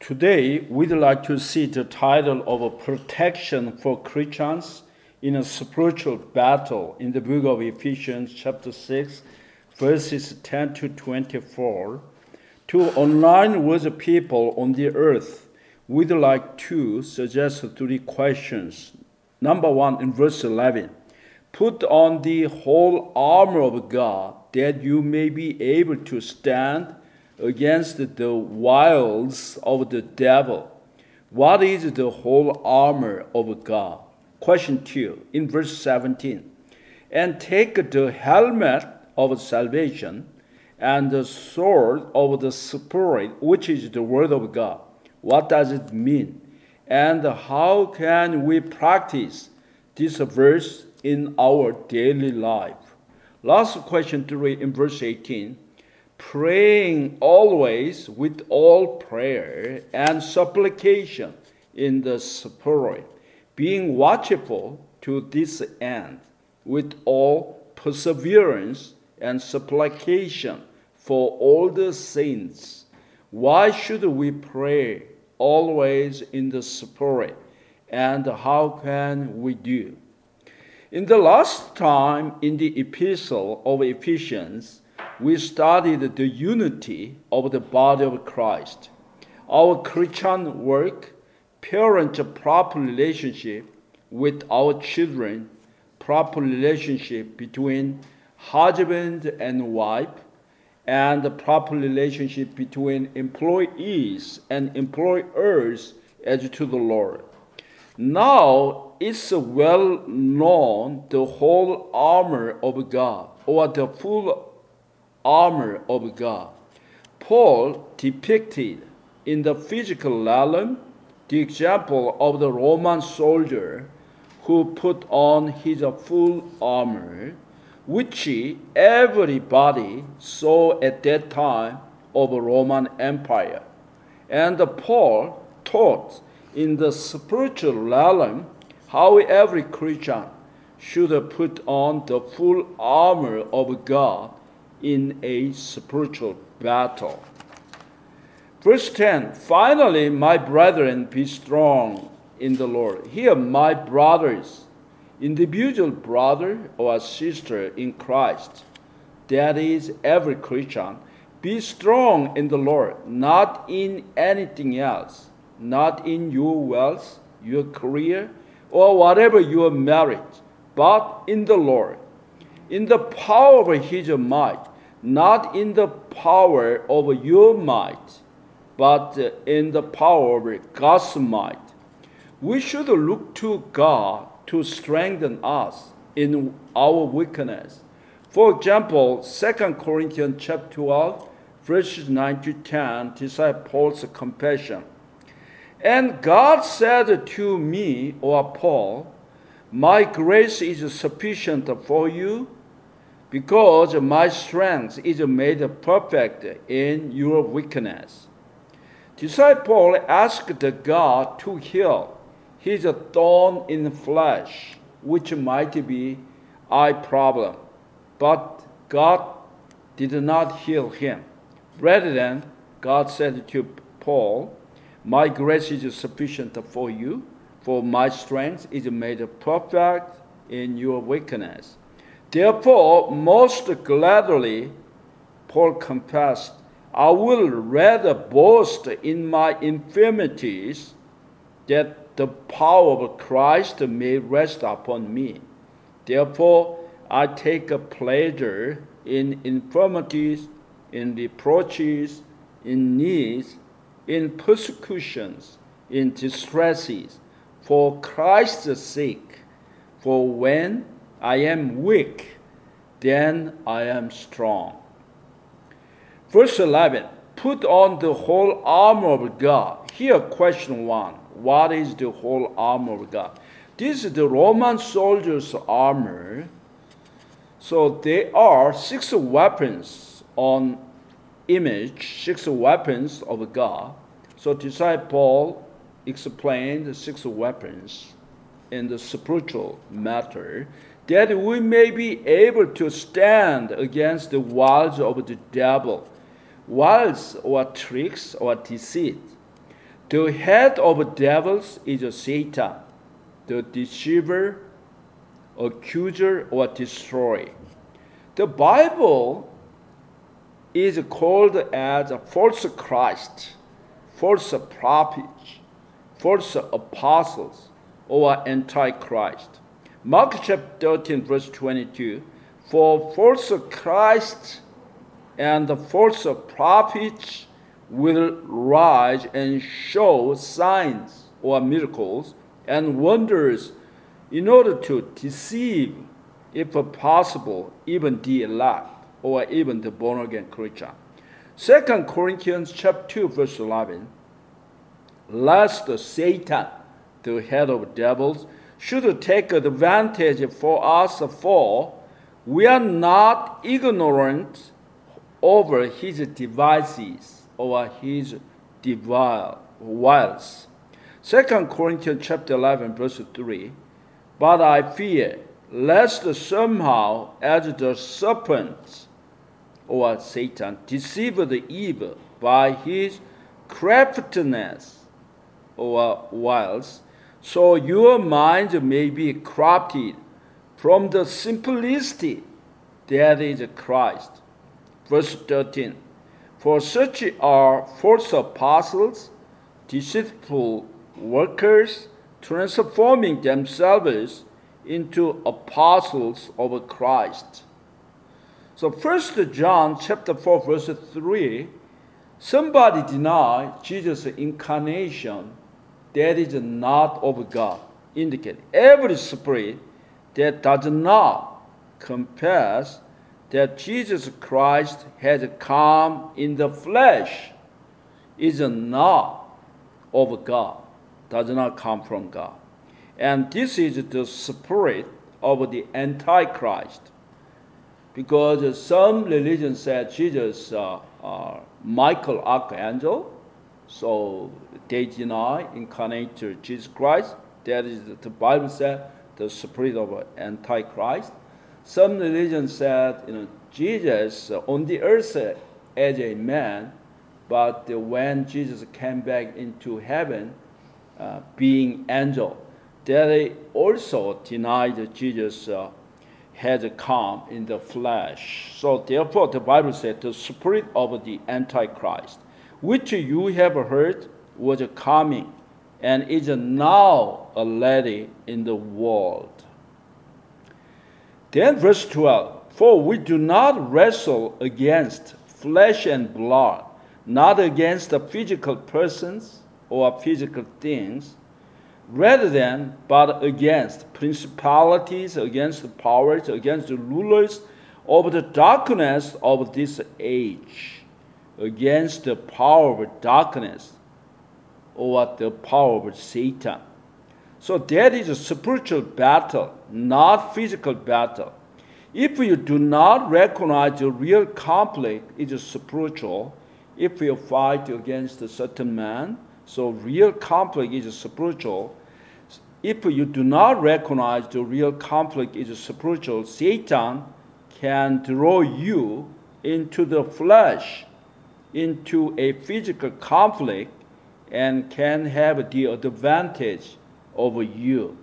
Today, we'd like to see the title of a protection for Christians in a spiritual battle in the book of Ephesians chapter 6, verses 10 to 24. To online with people on the earth, we'd like to suggest three questions. Number one, in verse 11, put on the whole armor of God that you may be able to stand against the wiles of the devil. What is the whole armor of God? Question 2, in verse 17. And take the helmet of salvation and the sword of the Spirit, which is the word of God. What does it mean? And how can we practice this verse in our daily life? Last question 3, in verse 18. Praying always with all prayer and supplication in the Spirit, being watchful to this end, with all perseverance and supplication for all the saints. Why should we pray always in the Spirit, and how can we do? In the last time in the epistle of Ephesians, we studied the unity of the body of Christ, our Christian work, parent-proper relationship with our children, proper relationship between husband and wife, and the proper relationship between employees and employers as to the Lord. Now it's well known the whole armor of God, or the full armor of God. Paul depicted in the physical realm the example of the Roman soldier who put on his full armor, which everybody saw at that time of the Roman Empire. And Paul taught in the spiritual realm how every Christian should put on the full armor of God in a spiritual battle. Verse 10, finally, my brethren, be strong in the Lord. Here, my brothers, individual brother or sister in Christ, that is every Christian, be strong in the Lord, not in anything else, not in your wealth, your career, or whatever your merit, but in the Lord, in the power of his might, not in the power of your might, but in the power of God's might. We should look to God to strengthen us in our weakness. For example, 2 Corinthians chapter 12, verses 9 to 10, describes Paul's confession. And God said to me, or Paul, my grace is sufficient for you, because my strength is made perfect in your weakness. Disciple asked God to heal his thorn in the flesh, which might be eye problem, but God did not heal him. Rather than, God said to Paul, my grace is sufficient for you, for my strength is made perfect in your weakness. Therefore, most gladly, Paul confessed, I will rather boast in my infirmities, that the power of Christ may rest upon me. Therefore, I take a pleasure in infirmities, in reproaches, in needs, in persecutions, in distresses, for Christ's sake. For when I am weak, then I am strong. Verse 11, put on the whole armor of God. Here, question 1, what is the whole armor of God? This is the Roman soldier's armor. So there are 6 weapons on image, 6 weapons of God. So disciple Paul explained the 6 weapons in the spiritual matter, that we may be able to stand against the wiles of the devil, wiles or tricks or deceit. The head of devils is Satan, the deceiver, accuser, or destroyer. The Bible is called as a false Christ, false prophets, false apostles, or antichrist. Mark chapter 13, verse 22, for false Christ and the false prophets will rise and show signs or miracles and wonders in order to deceive, if possible, even the elect or even the born-again Christian. 2 Corinthians chapter 2, verse 11, lest Satan, the head of devils, should take advantage for us, for we are not ignorant over his devices or his wiles. 2 Corinthians chapter 11, verse 3, but I fear lest somehow as the serpent or Satan deceived Eve by his craftiness or wiles, so your minds may be corrupted from the simplicity that is Christ. Verse 13, for such are false apostles, deceitful workers, transforming themselves into apostles of Christ. So 1 John chapter 4, verse 3, somebody deny Jesus' incarnation, that is not of God. Indicate every spirit that does not confess that Jesus Christ has come in the flesh is not of God, does not come from God. And this is the spirit of the Antichrist. Because some religions say Jesus, Michael Archangel, so they deny incarnate Jesus Christ. That is, the Bible said, the spirit of Antichrist. Some religions said, Jesus on the earth as a man, but when Jesus came back into heaven, being angel, they also denied that Jesus had come in the flesh. So therefore, the Bible said, the spirit of the Antichrist, which you have heard was coming, and is now already in the world. Then verse 12, for we do not wrestle against flesh and blood, not against the physical persons or physical things, rather than, but against principalities, against the powers, against the rulers of the darkness of this age, against the power of darkness or the power of Satan. So that is a spiritual battle, not physical battle. If you do not recognize the real conflict is spiritual, if you fight against a certain man, so real conflict is spiritual. If you do not recognize the real conflict is spiritual, Satan can draw you into the flesh, into a physical conflict, and can have the advantage over you.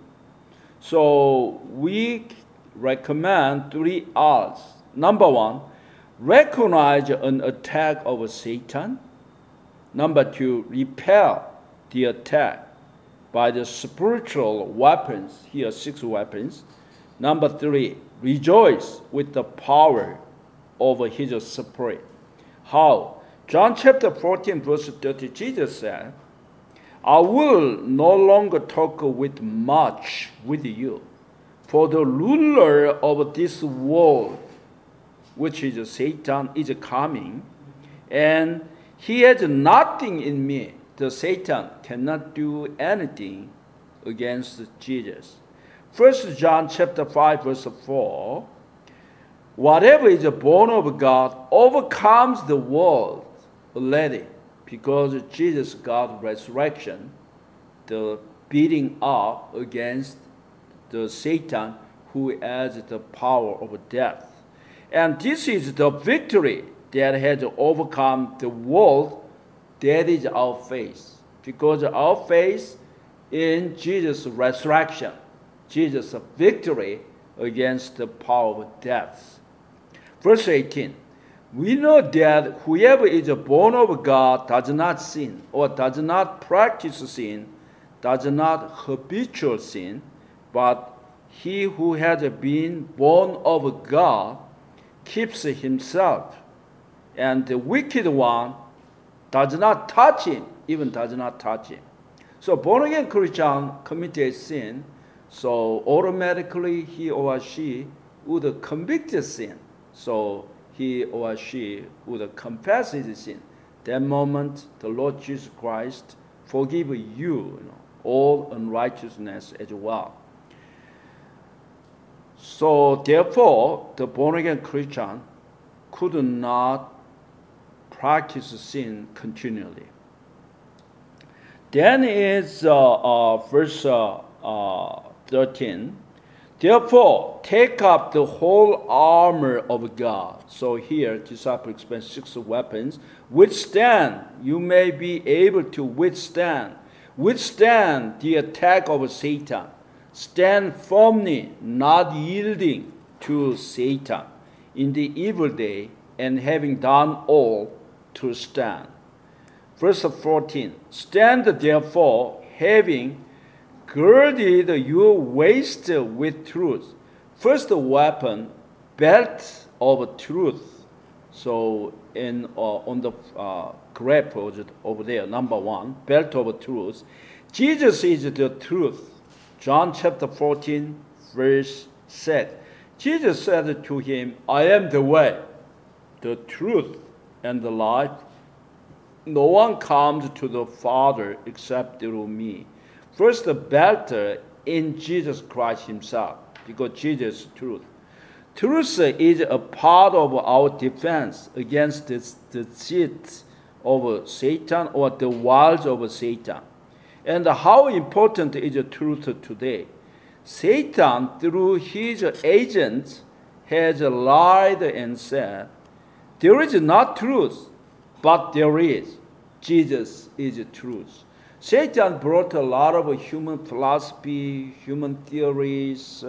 So we recommend 3 R's. Number 1, recognize an attack of Satan. Number 2, repel the attack by the spiritual weapons. Here are 6 weapons. Number 3, rejoice with the power over his spirit. How? John chapter 14, verse 30, Jesus said, I will no longer talk with much with you, for the ruler of this world, which is Satan, is coming, and he has nothing in me. The Satan cannot do anything against Jesus. 1 John chapter 5, verse 4, whatever is born of God overcomes the world already, because Jesus got resurrection, the beating up against the Satan who has the power of death. And this is the victory that has overcome the world. That is our faith. because our faith in Jesus' resurrection, Jesus' victory against the power of death. Verse 18, we know that whoever is born of God does not sin, or does not practice sin, does not habitual sin, but he who has been born of God keeps himself, and the wicked one does not touch him, even does not touch him. So born-again Christian committed sin, so automatically he or she would convict sin. So he or she would confess his sin. That moment, the Lord Jesus Christ forgive you, all unrighteousness as well. So therefore, the born-again Christian could not practice sin continually. Then is verse 13. Therefore, take up the whole armor of God. So here, disciple explains 6 weapons. Withstand, you may be able to withstand. Withstand the attack of Satan. Stand firmly, not yielding to Satan in the evil day, and having done all, to stand. Verse 14, stand therefore, having girded your waist with truth. First weapon, belt of truth. So on the graph over there, number 1, belt of truth. Jesus is the truth. John chapter 14, verse 6. Jesus said to him, I am the way, the truth, and the life. No one comes to the Father except through me. First, the belt in Jesus Christ himself, because Jesus is truth. Truth is a part of our defense against the deceit of Satan or the wiles of Satan. And how important is the truth today? Satan, through his agents, has lied and said, there is not truth, but there is. Jesus is truth. Satan brought a lot of human philosophy, human theories,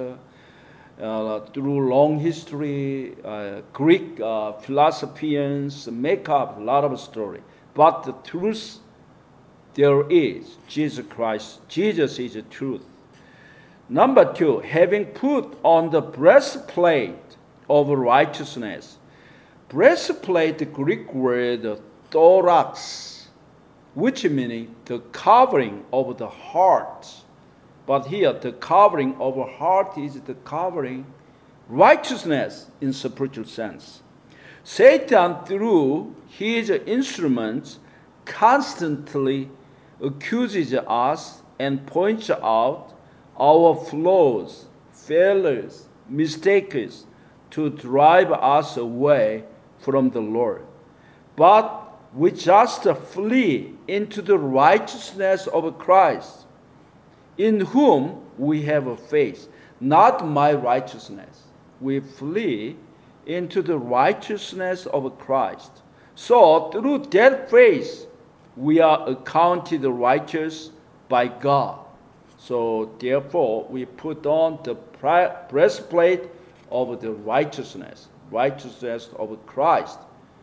through long history. Greek philosophers make up a lot of story. But the truth, there is Jesus Christ. Jesus is the truth. Number 2, having put on the breastplate of righteousness. Breastplate, the Greek word thorax, which means the covering of the heart. But here, the covering of the heart is the covering righteousness in spiritual sense. Satan, through his instruments, constantly accuses us and points out our flaws, failures, mistakes to drive us away from the Lord. But we just flee into the righteousness of Christ, in whom we have a faith, not my righteousness. We flee into the righteousness of Christ. So through that faith, we are accounted righteous by God. So therefore, we put on the breastplate of the righteousness of Christ,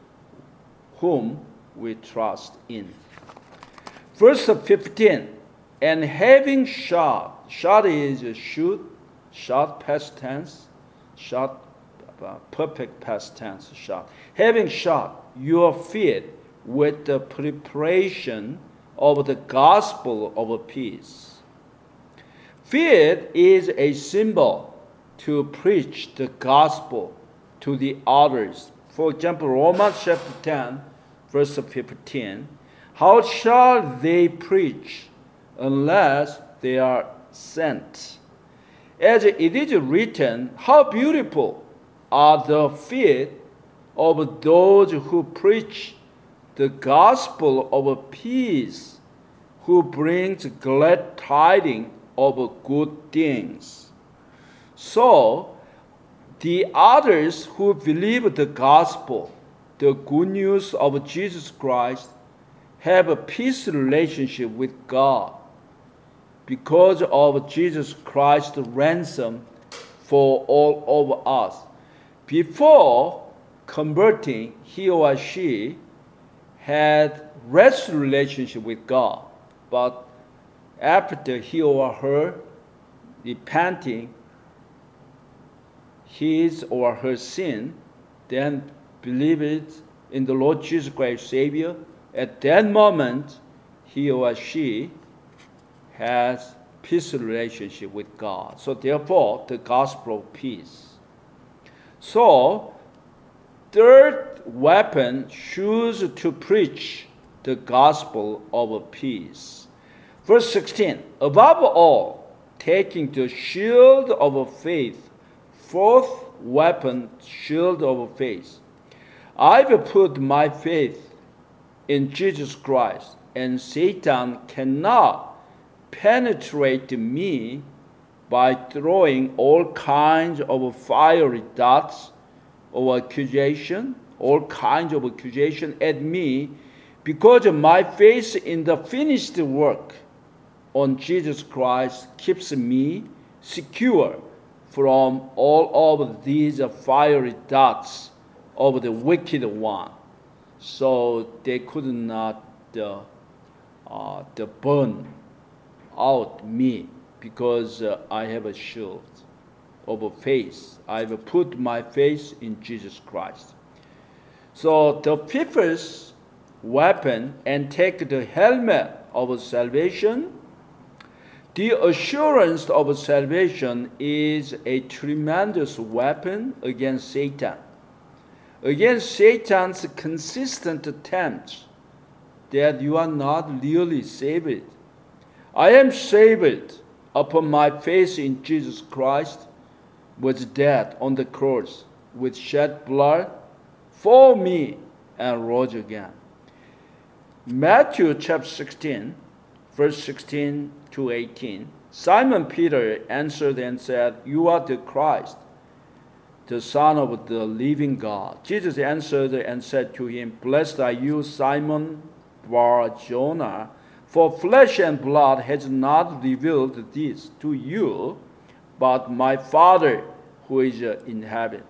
whom we trust in. Verse 15, and having shod is shoot, shod past tense, shod perfect past tense, shod. Having shod your feet with the preparation of the gospel of peace. Feet is a symbol to preach the gospel to the others. For example, Romans chapter 10, verse 15. How shall they preach unless they are sent? As it is written, how beautiful are the feet of those who preach the gospel of peace, who brings glad tidings of good things. So, the others who believe the gospel, the good news of Jesus Christ, have a peace relationship with God because of Jesus Christ's ransom for all of us. Before converting, he or she had rest relationship with God, but after he or her repenting his or her sin, then believed in the Lord Jesus Christ Savior, at that moment he or she has peaceful relationship with God. So therefore, the gospel of peace. So, third weapon, choose to preach the gospel of peace. Verse 16, above all, taking the shield of faith, fourth weapon, shield of faith. I've put my faith in Jesus Christ, and Satan cannot penetrate me by throwing all kinds of fiery darts of accusation, all kinds of accusation at me, because my faith in the finished work on Jesus Christ keeps me secure from all of these fiery darts of the wicked one. So they could not burn out me, because I have a shield of faith. I've put my faith in Jesus Christ. So the fifth weapon, and take the helmet of salvation. The assurance of salvation is a tremendous weapon against Satan. Against Satan's consistent attempts that you are not really saved. I am saved upon my faith in Jesus Christ, was dead on the cross with shed blood for me and rose again. Matthew chapter 16, verse 16 to 18. Simon Peter answered and said, "You are the Christ, the Son of the living God." Jesus answered and said to him, "Blessed are you, Simon Bar-Jonah, for flesh and blood has not revealed this to you, but my Father who is in heaven.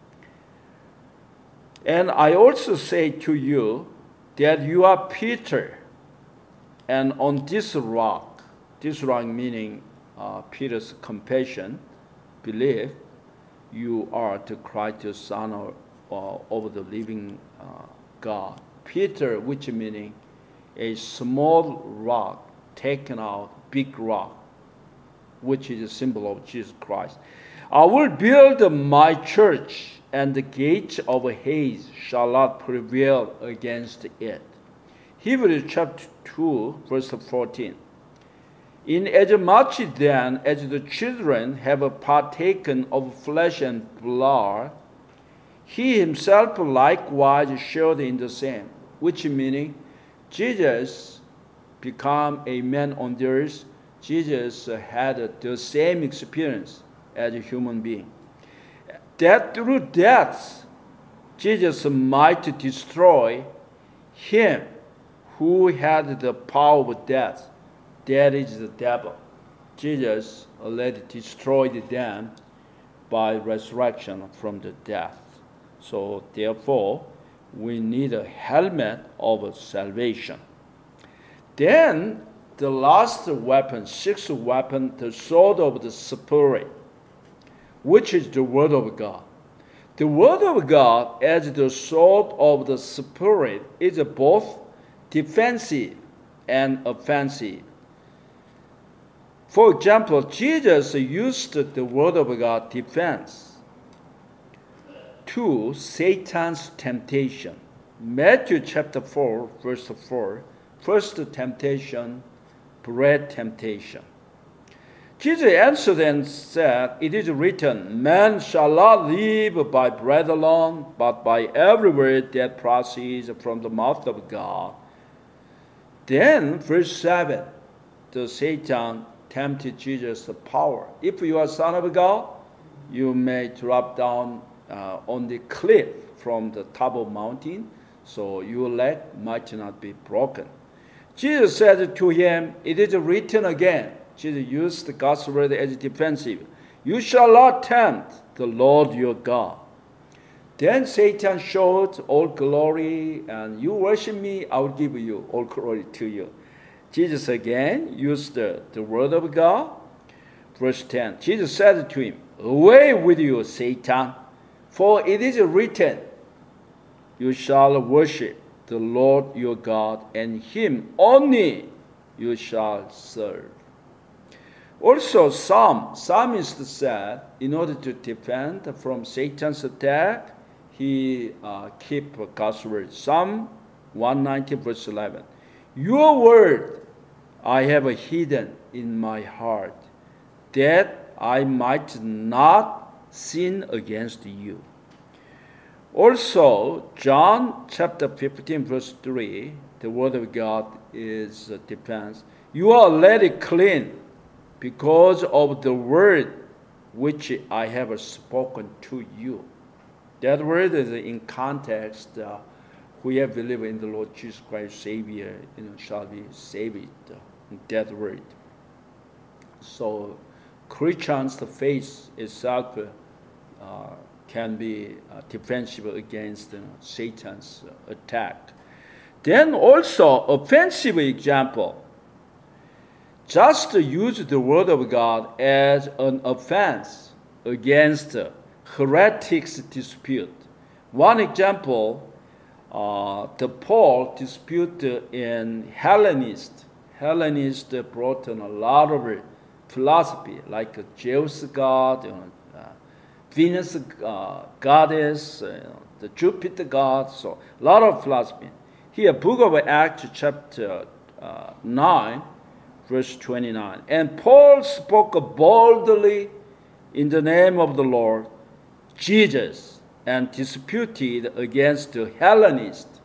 And I also say to you that you are Peter, and on this rock meaning Peter's confession, belief, you are the Christ, the Son of the living God." Peter, which meaning a small rock taken out, big rock, which is a symbol of Jesus Christ. "I will build my church, and the gates of Hades shall not prevail against it." Hebrews chapter 2, verse 14. "Inasmuch then as the children have partaken of flesh and blood, he himself likewise shared in the same," which meaning Jesus became a man on the earth. Jesus had the same experience as a human being, that through death Jesus might destroy him who had the power of death, that is the devil. Jesus already destroyed them by resurrection from the death. So therefore, we need a helmet of salvation. Then the last weapon, sixth weapon, the sword of the Spirit, which is the Word of God. The Word of God as the sword of the Spirit is both defensive and offensive. For example, Jesus used the Word of God defense to Satan's temptation. Matthew chapter 4, verse 4, first temptation, bread temptation. Jesus answered and said, "It is written, man shall not live by bread alone, but by every word that proceeds from the mouth of God." Then, verse 7, the Satan tempted Jesus' power. "If you are Son of God, you may drop down on the cliff from the top of mountain, so your leg might not be broken." Jesus said to him, "It is written again." Jesus used God's word as defensive. "You shall not tempt the Lord your God." Then Satan showed all glory, and "You worship me, I will give you all glory to you." Jesus again used the word of God. Verse 10, Jesus said to him, "Away with you, Satan, for it is written, you shall worship the Lord your God, and him only you shall serve." Also, psalmist said, in order to defend from Satan's attack, he keep God's word. Psalm 190, verse 11. "Your word I have hidden in my heart, that I might not sin against you." Also, John chapter 15, verse 3, the word of God is a defense. "You are already clean because of the word which I have spoken to you." That word is in context. Whoever believes in the Lord Jesus Christ, Savior, shall be saved. That word. So, Christians' faith itself can be defensive against Satan's attack. Then also, offensive example. Just use the word of God as an offense against heretics dispute. One example, the Paul dispute in Hellenist. Hellenist brought in a lot of philosophy, like Zeus god, Venus goddess, the Jupiter god, so a lot of philosophy. Here, Book of Acts, chapter 9, verse 29. "And Paul spoke boldly in the name of the Lord Jesus, and disputed against the Hellenists,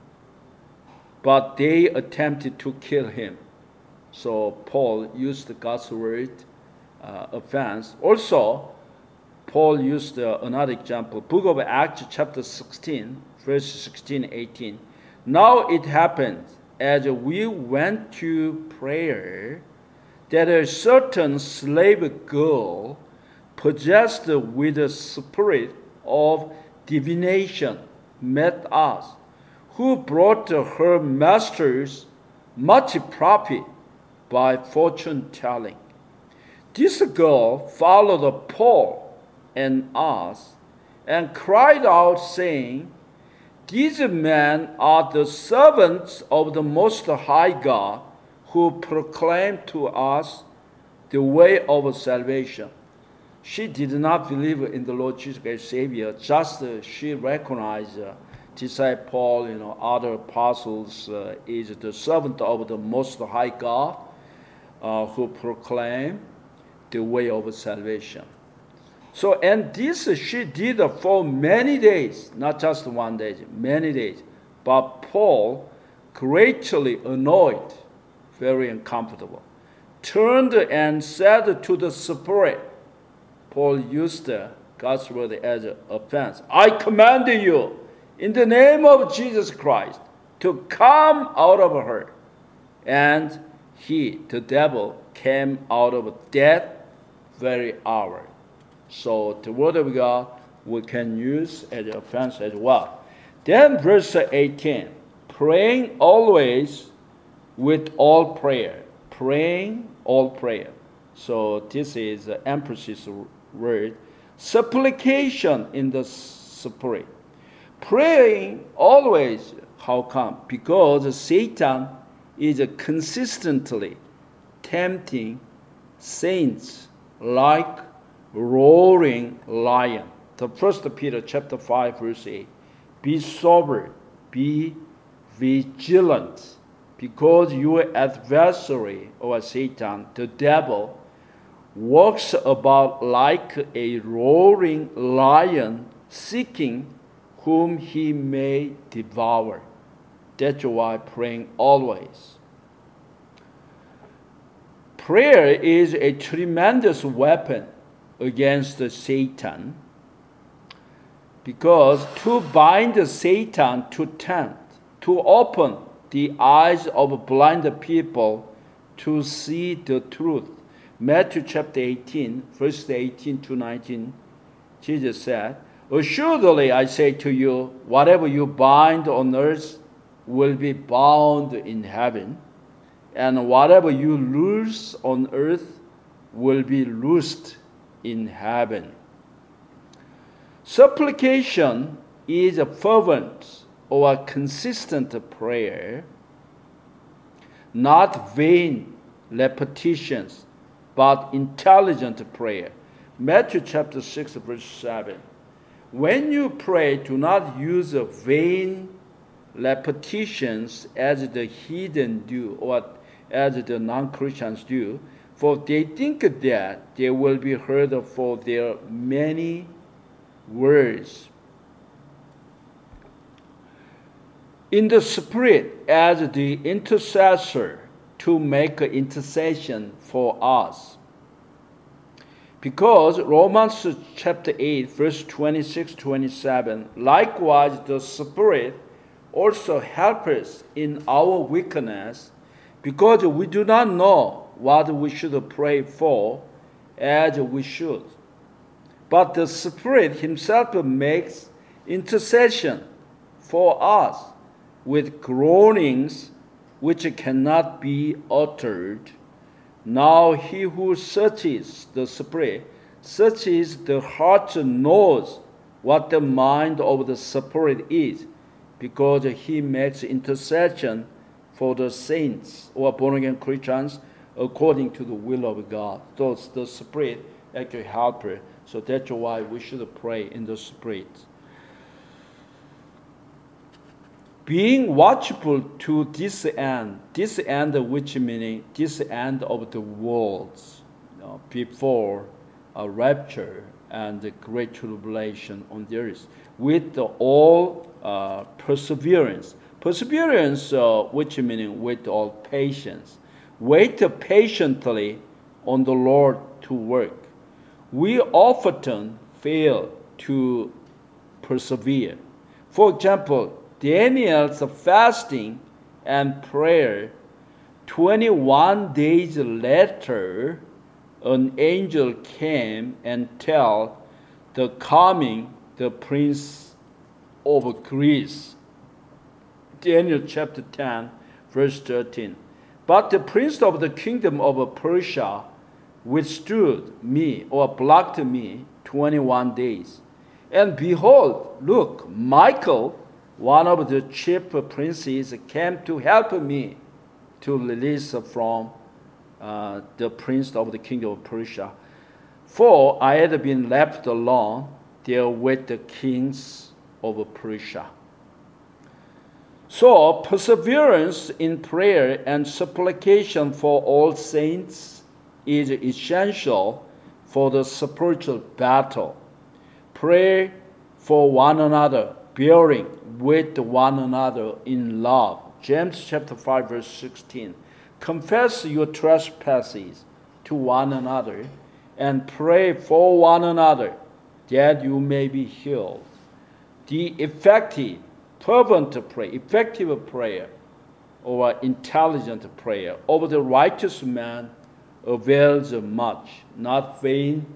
but they attempted to kill him." So Paul used God's word offense. Also, Paul used another example. Book of Acts, chapter 16, verse 16, 18. "Now it happened, as we went to prayer, that a certain slave girl, possessed with the spirit of divination, met us, who brought her masters much profit by fortune telling. This girl followed Paul and us, and cried out, saying, 'These men are the servants of the Most High God, who proclaim to us the way of salvation.'" She did not believe in the Lord Jesus Christ Savior, just she recognized disciple Paul, other apostles, is the servant of the Most High God, who proclaim the way of salvation. So, and this she did for many days, not just one day, many days. But Paul, greatly annoyed, very uncomfortable, turned and said to the spirit, Paul used God's word as an offense, "I command you, in the name of Jesus Christ, to come out of her." And he, the devil, came out of that very hour. So the word of God we can use as an offense as well. Then verse 18, praying always with all prayer. Praying all prayer. So this is the emphasis word. Supplication in the spirit. Praying always. How come? Because Satan is consistently tempting saints like roaring lion. The 1 Peter chapter 5 verse 8. Be sober, be vigilant, because your adversary, or Satan, the devil, walks about like a roaring lion, seeking whom he may devour. That's why praying always. Prayer is a tremendous weapon against Satan, because to bind Satan to tempt, to open the eyes of blind people to see the truth. Matthew chapter 18, verse 18 to 19, Jesus said, assuredly I say to you, whatever you bind on earth will be bound in heaven, and whatever you loose on earth will be loosed in heaven. Supplication is a fervent or consistent prayer, not vain repetitions, but intelligent prayer. Matthew chapter 6, verse 7. When you pray, do not use vain repetitions as the heathen do or as the non-Christians do, for they think that they will be heard for their many words. In the Spirit, as the intercessor to make intercession for us. Because Romans chapter 8, verse 26-27, likewise the Spirit also helps us in our weakness, because we do not know what we should pray for as we should. But the Spirit Himself makes intercession for us with groanings which cannot be uttered. Now He who searches the Spirit searches the heart and knows what the mind of the Spirit is, because He makes intercession for the saints or born-again Christians according to the will of God. So the Spirit actually helps us. So that's why we should pray in the Spirit. Being watchful to this end which meaning this end of the world, before a rapture and the great tribulation on the earth, with all perseverance. Perseverance, which meaning with all patience. Wait patiently on the Lord to work. We often fail to persevere. For example, Daniel's fasting and prayer, 21 days later, an angel came and tell the prince of Greece. Daniel chapter 10, verse 13. But the prince of the kingdom of Persia withstood me or blocked me 21 days. And behold, look, Michael, one of the chief princes, came to help me to release from the prince of the kingdom of Persia. For I had been left alone there with the kings of Persia. So perseverance in prayer and supplication for all saints is essential for the spiritual battle. Pray for one another, bearing with one another in love. James chapter 5, verse 16. Confess your trespasses to one another and pray for one another that you may be healed. The effective prayer or intelligent prayer of the righteous man avails much, not vain,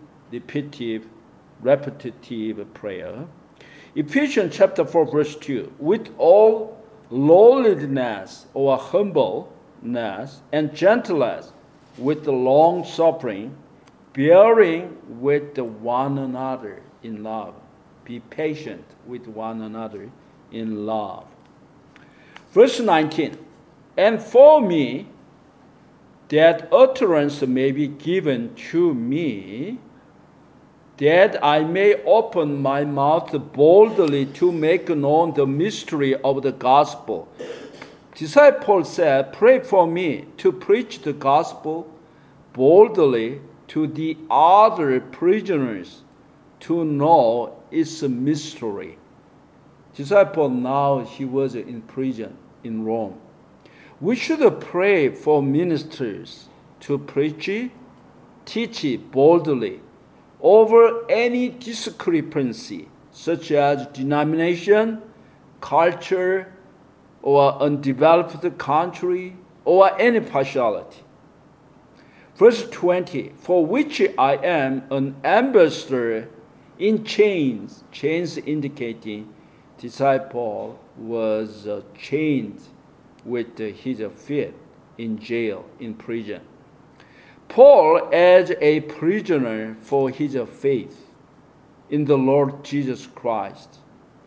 repetitive prayer. Ephesians chapter 4, verse 2, with all lowliness or humbleness and gentleness, with the long suffering, bearing with one another in love. Be patient with one another in love. Verse 19, and for me, that utterance may be given to me, that I may open my mouth boldly to make known the mystery of the gospel. Disciple said, pray for me to preach the gospel boldly to the other prisoners to know its mystery. Disciple now, he was in prison in Rome. We should pray for ministers to preach, teach boldly over any discrepancy, such as denomination, culture, or undeveloped country, or any partiality. Verse 20, for which I am an ambassador in chains. Chains indicating disciple was chained with his feet in jail, in prison. Paul as a prisoner for his faith in the Lord Jesus Christ,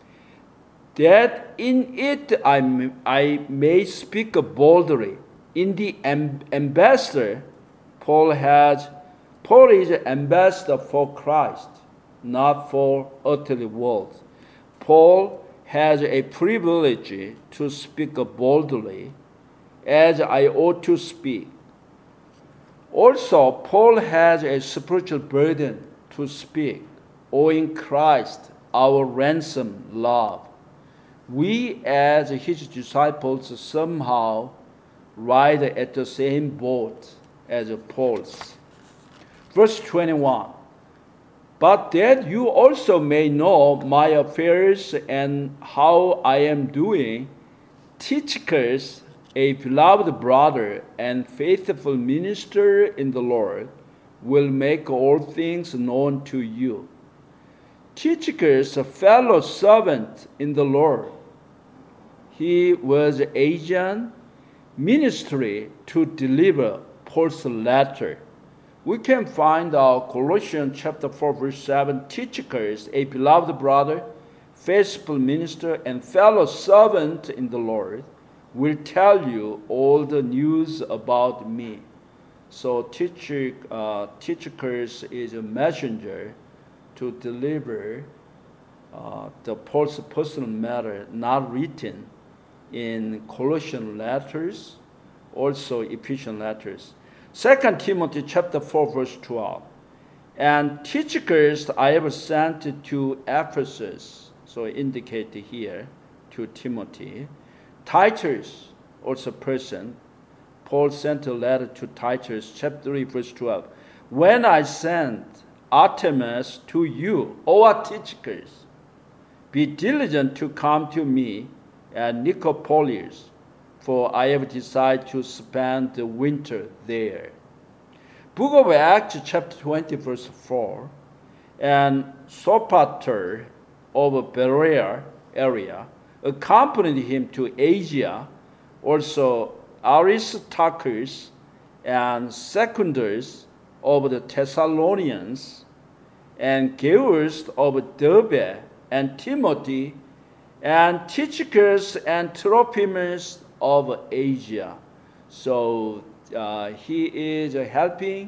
that in it I may speak boldly. In the ambassador, Paul is an ambassador for Christ, not for earthly world. Paul has a privilege to speak boldly, as I ought to speak. Also, Paul has a spiritual burden to speak, owing Christ our ransom love. We as his disciples somehow ride at the same boat as Paul's. Verse 21, but that you also may know my affairs and how I am doing, Tychicus, a beloved brother and faithful minister in the Lord, will make all things known to you. Tychicus, a fellow servant in the Lord, he was agent ministry to deliver Paul's letter. We can find our Colossians chapter 4, verse 7. Tychicus, a beloved brother, faithful minister, and fellow servant in the Lord, will tell you all the news about me. So Tychicus is a messenger to deliver the Paul's personal matter, not written in Colossian letters, also Ephesian letters. 2 Timothy chapter 4, verse 12. And Tychicus I have sent to Ephesus, so indicated here to Timothy. Titus, also person, Paul sent a letter to Titus, chapter 3, verse 12. When I sent Artemas to you, O Tychicus, be diligent to come to me at Nicopolis, for I have decided to spend the winter there. Book of Acts, chapter 20, verse 4, and Sopater of Berea area accompanied him to Asia, also Aristarchus and Secundus of the Thessalonians, and Gaius of Derbe, and Timothy, and Tychicus and Trophimus of Asia. So he is helping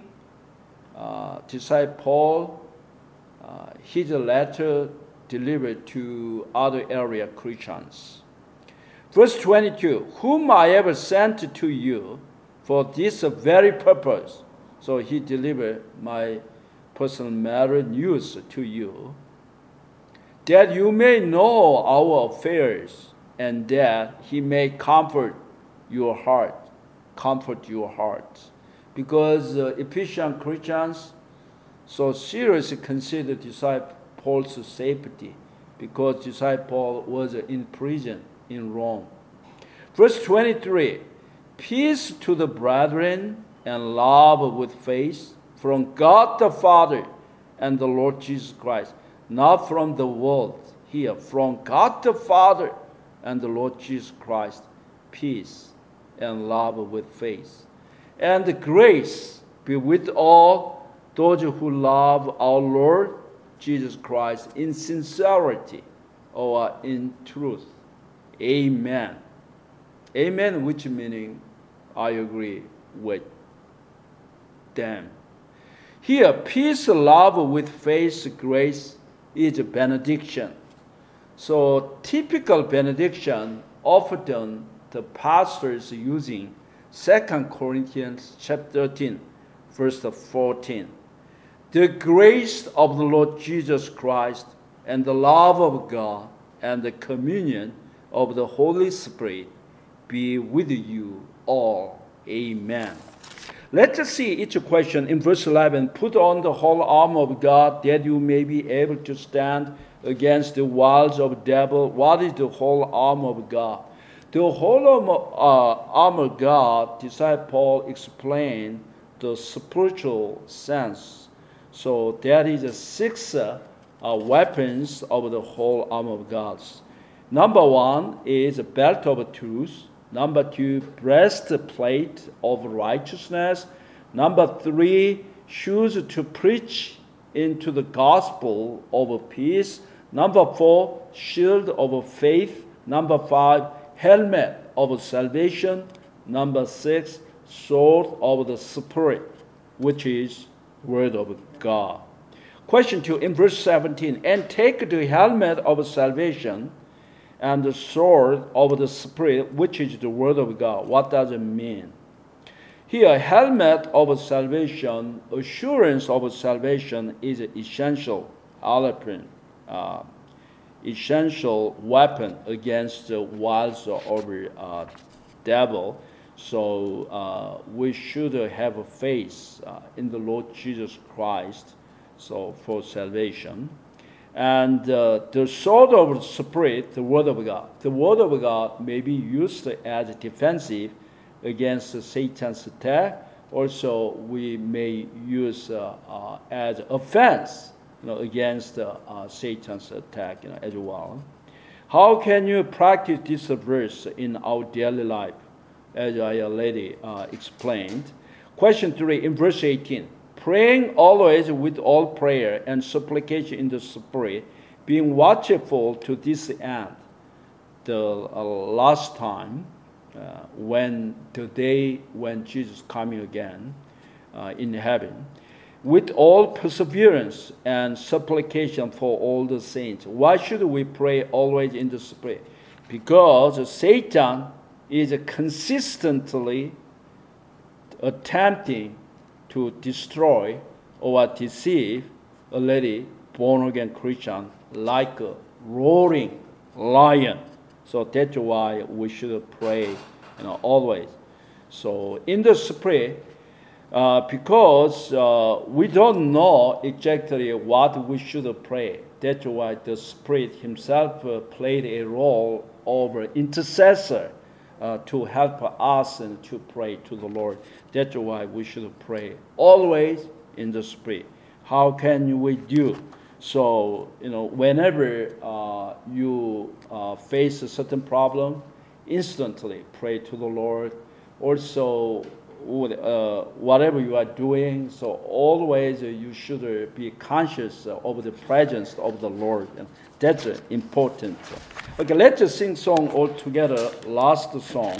disciple Paul, his letter delivered to other area Christians. Verse 22, whom I have sent to you for this very purpose. So he delivered my personal matter news to you, that you may know our affairs, and that he may comfort your heart. Comfort your heart. Because Ephesian Christians so seriously consider disciple Paul's safety, because disciple Paul was in prison in Rome. Verse 23, peace to the brethren and love with faith from God the Father and the Lord Jesus Christ. Not from the world here, from God the Father and the Lord Jesus Christ, peace and love with faith. And the grace be with all those who love our Lord Jesus Christ in sincerity or in truth. Amen. Amen, which meaning I agree with them. Here, peace, love with faith, grace is a benediction. So typical benediction, often the pastors using 2 Corinthians chapter 13, verse 14. The grace of the Lord Jesus Christ and the love of God and the communion of the Holy Spirit be with you all. Amen. Let us see each question in verse 11. Put on the whole armor of God, that you may be able to stand against the wiles of the devil. What is the whole armor of God? The whole armor of God, disciple Paul explained the spiritual sense. So there is 6 weapons of the whole armor of God. Number 1 is a belt of truth. Number 2, breastplate of righteousness. Number 3, shoes to preach into the gospel of peace. Number 4, shield of faith. Number 5, helmet of salvation. Number 6, sword of the Spirit, which is word of God. Question 2, in verse 17, and take the helmet of salvation and the sword of the Spirit, which is the word of God. What does it mean? Here, helmet of salvation, assurance of salvation is essential essential weapon against the wiles of devil. So we should have faith in the Lord Jesus Christ, so for salvation. And the sword of the Spirit, the Word of God. The Word of God may be used as defensive against Satan's attack. Also, we may use as offense, against Satan's attack, as well. How can you practice this verse in our daily life, as I already explained? Question 3, in verse 18. Praying always with all prayer and supplication in the Spirit, being watchful to this end. The last time, when the day when Jesus coming again in heaven, with all perseverance and supplication for all the saints. Why should we pray always in the Spirit? Because Satan is consistently attempting to destroy or deceive already born-again Christian like a roaring lion. So that's why we should pray, always. So in the Spirit, because we don't know exactly what we should pray. That's why the Spirit Himself played a role of intercessor to help us and to pray to the Lord. That's why we should pray always in the Spirit. How can we do? So, whenever you face a certain problem, instantly pray to the Lord. Also, whatever you are doing, so always you should be conscious of the presence of the Lord. That's important. Okay, let's sing song all together, last song.